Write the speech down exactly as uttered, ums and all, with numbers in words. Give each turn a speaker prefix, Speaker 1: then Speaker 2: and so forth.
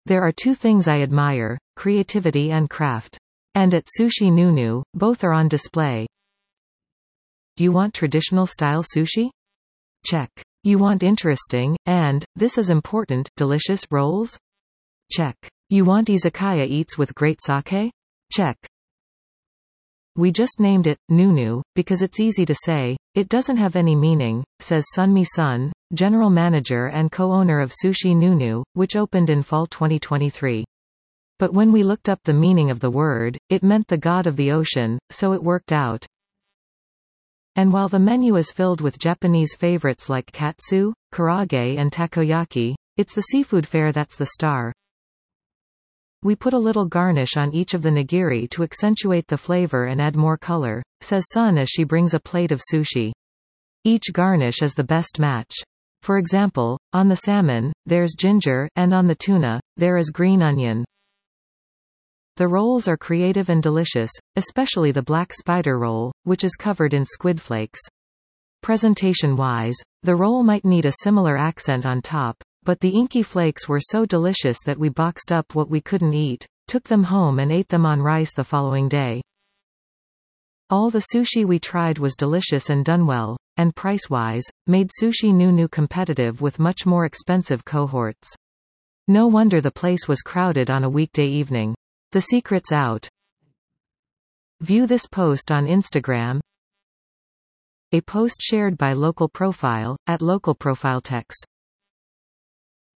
Speaker 1: There are two things I admire, creativity and craft. And at Sushi Nunu, both are on display. You want traditional style sushi? Check. You want interesting, and, this is important, delicious rolls? Check. You want izakaya eats with great sake? Check. We just named it Nunu because it's easy to say. It doesn't have any meaning, says Sunmi Sun, general manager and co-owner of Sushi Nunu, which opened in fall twenty twenty-three. But when we looked up the meaning of the word, it meant the god of the ocean, so it worked out. And while the menu is filled with Japanese favorites like katsu, karaage and takoyaki, it's the seafood fare that's the star. We put a little garnish on each of the nigiri to accentuate the flavor and add more color, says Sun as she brings a plate of sushi. Each garnish is the best match. For example, on the salmon, there's ginger, and on the tuna, there is green onion. The rolls are creative and delicious, especially the black spider roll, which is covered in squid flakes. Presentation-wise, the roll might need a similar accent on top, but the inky flakes were so delicious that we boxed up what we couldn't eat, took them home and ate them on rice the following day. All the sushi we tried was delicious and done well, and price-wise, made Sushi Nunu competitive with much more expensive cohorts. No wonder the place was crowded on a weekday evening. The secret's out. View this post on Instagram. A post shared by Local Profile, at Local Profile Tex.